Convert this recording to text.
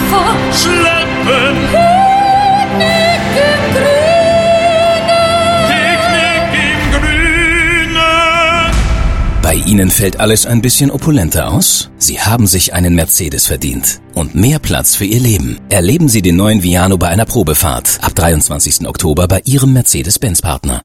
Koffer schleppen. Picknick im Grünen. Bei Ihnen fällt alles ein bisschen opulenter aus? Sie haben sich einen Mercedes verdient. Und mehr Platz für Ihr Leben. Erleben Sie den neuen Viano bei einer Probefahrt. Ab 23. Oktober bei Ihrem Mercedes-Benz-Partner.